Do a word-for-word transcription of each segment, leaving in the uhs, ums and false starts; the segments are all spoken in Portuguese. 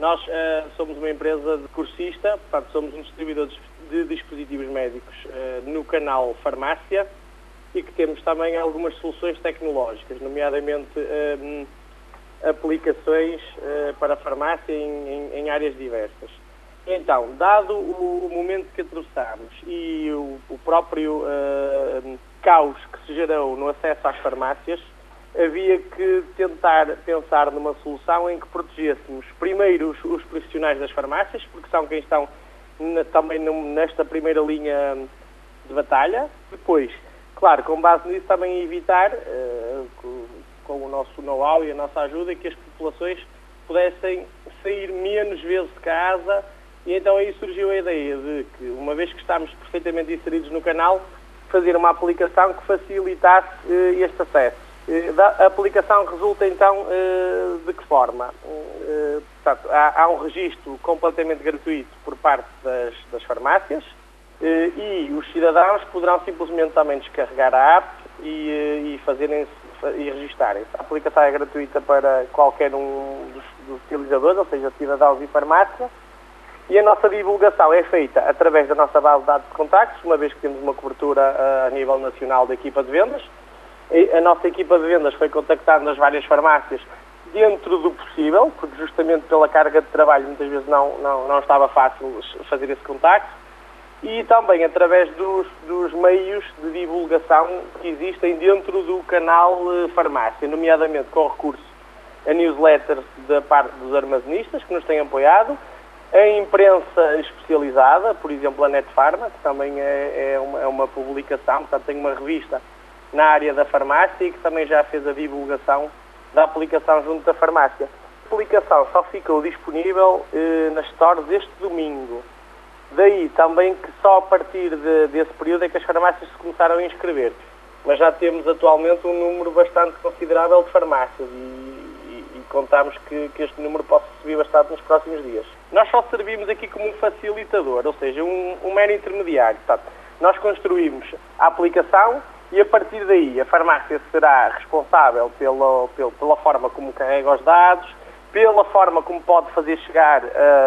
Nós uh, somos uma empresa de cursista, portanto somos um distribuidor de dispositivos médicos uh, no canal farmácia e que temos também algumas soluções tecnológicas, nomeadamente uh, aplicações uh, para a farmácia em, em, em áreas diversas. Então, dado o, o momento que atravessamos e o, o próprio uh, caos que se gerou no acesso às farmácias, havia que tentar pensar numa solução em que protegêssemos primeiro os, os profissionais das farmácias, porque são quem estão na, também nesta primeira linha de batalha. Depois, claro, com base nisso também evitar, uh, com, com o nosso know-how e a nossa ajuda, que as populações pudessem sair menos vezes de casa. E então aí surgiu a ideia de que, uma vez que estamos perfeitamente inseridos no canal, fazer uma aplicação que facilitasse uh, este acesso. A aplicação resulta então de que forma? Portanto, há, há um registro completamente gratuito por parte das, das farmácias e os cidadãos poderão simplesmente também descarregar a app e, e, fazerem, e registarem-se. A aplicação é gratuita para qualquer um dos, dos utilizadores, ou seja, cidadãos e farmácia, e a nossa divulgação é feita através da nossa base de dados de contactos, uma vez que temos uma cobertura a nível nacional da equipa de vendas. A nossa equipa de vendas foi contactando as várias farmácias dentro do possível, porque justamente pela carga de trabalho muitas vezes não, não, não estava fácil fazer esse contacto, e também através dos, dos meios de divulgação que existem dentro do canal farmácia, nomeadamente com recurso a newsletters da parte dos armazenistas, que nos têm apoiado, a imprensa especializada, por exemplo a Netfarma, que também é, é, uma, é uma publicação, portanto tem uma revista na área da farmácia e que também já fez a divulgação da aplicação junto da farmácia. A aplicação só ficou disponível eh, nas stores este domingo. Daí também que só a partir de, desse período é que as farmácias se começaram a inscrever. Mas já temos atualmente um número bastante considerável de farmácias e, e, e contamos que, que este número possa subir bastante nos próximos dias. Nós só servimos aqui como um facilitador, ou seja, um, um mero intermediário. Portanto, nós construímos a aplicação e a partir daí a farmácia será responsável pela, pela, pela forma como carrega os dados, pela forma como pode fazer chegar uh,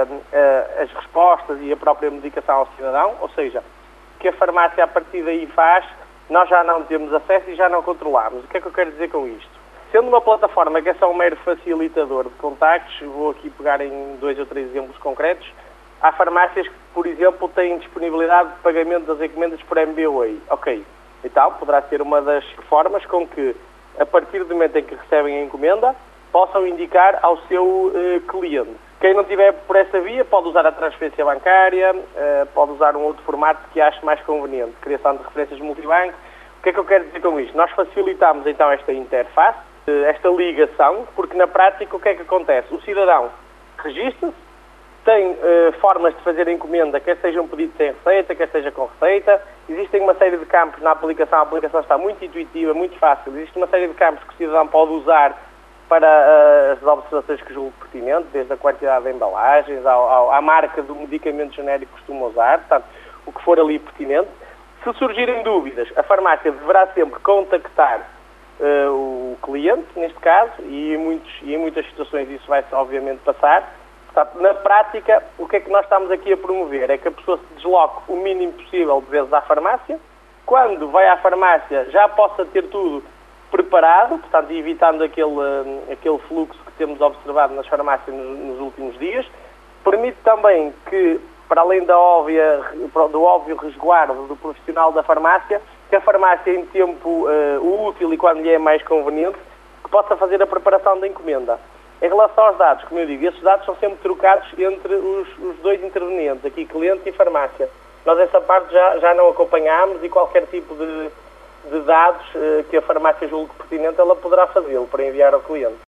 uh, as respostas e a própria medicação ao cidadão, ou seja, que a farmácia a partir daí faz, nós já não temos acesso e já não controlamos. O que é que eu quero dizer com isto? Sendo uma plataforma que é só um mero facilitador de contactos, vou aqui pegar em dois ou três exemplos concretos, há farmácias que, por exemplo, têm disponibilidade de pagamento das encomendas por M B Way. Ok. Então, poderá ser uma das formas com que, a partir do momento em que recebem a encomenda, possam indicar ao seu uh, cliente. Quem não tiver por essa via pode usar a transferência bancária, uh, pode usar um outro formato que ache mais conveniente, criação de referências multibanco. O que é que eu quero dizer com isto? Nós facilitamos então esta interface, uh, esta ligação, porque na prática o que é que acontece? O cidadão registra-se, tem uh, formas de fazer a encomenda, quer seja um pedido sem receita, quer seja com receita. Existem uma série de campos na aplicação, a aplicação está muito intuitiva, muito fácil. Existe uma série de campos que o cidadão pode usar para uh, as observações que julgo pertinente, desde a quantidade de embalagens, ao, ao, à marca do medicamento genérico que costuma usar, portanto, o que for ali pertinente. Se surgirem dúvidas, a farmácia deverá sempre contactar uh, o cliente, neste caso, e em, muitos, e em muitas situações isso vai-se obviamente passar. Portanto, na prática, o que é que nós estamos aqui a promover? É que a pessoa se desloque o mínimo possível de vezes à farmácia. Quando vai à farmácia, já possa ter tudo preparado, portanto, evitando aquele, aquele fluxo que temos observado nas farmácias nos, nos últimos dias. Permite também que, para além da óbvia, do óbvio resguardo do profissional da farmácia, que a farmácia, em tempo uh, útil e quando lhe é mais conveniente, que possa fazer a preparação da encomenda. Em relação aos dados, como eu digo, esses dados são sempre trocados entre os, os dois intervenientes, aqui cliente e farmácia. Nós essa parte já, já não acompanhamos e qualquer tipo de, de dados eh, que a farmácia julgue pertinente, ela poderá fazê-lo para enviar ao cliente.